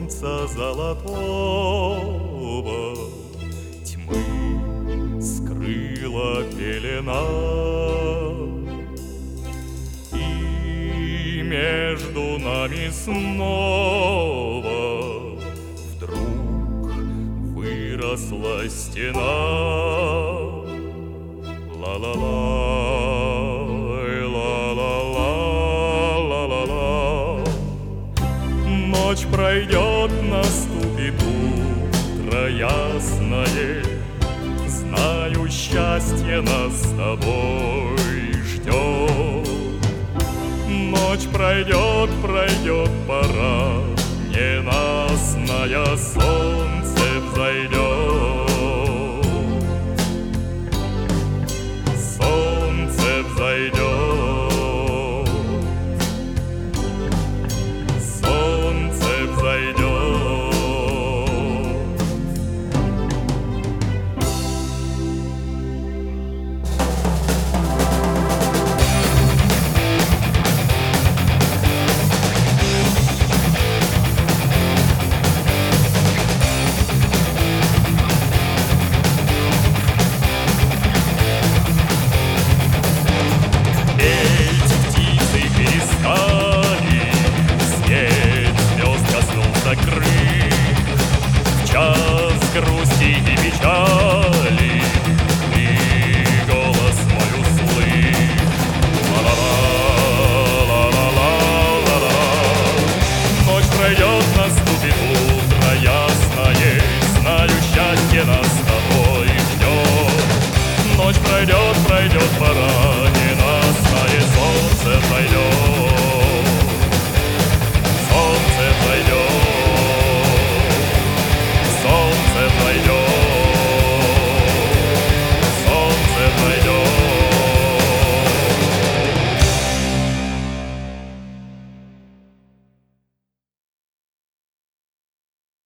солнца золотого тьмы скрыла пелена, и между нами снова вдруг выросла стена. Ла-ла-ла, ла-ла-ла, ночь пройдет, наступит утро ясное. Знаю, счастье нас с тобой ждет. Ночь пройдет, пройдет пора ненастная, солнце взойдет. Солнце взойдет. Солнце взойдет. В час грусти и печали ты голос мой услышь. Ла-ла-ла-ла-ла-ла-ла. Ночь пройдет, наступит утро ясное. Знаю, счастье нас с тобой ждет. Ночь пройдет, пройдет пора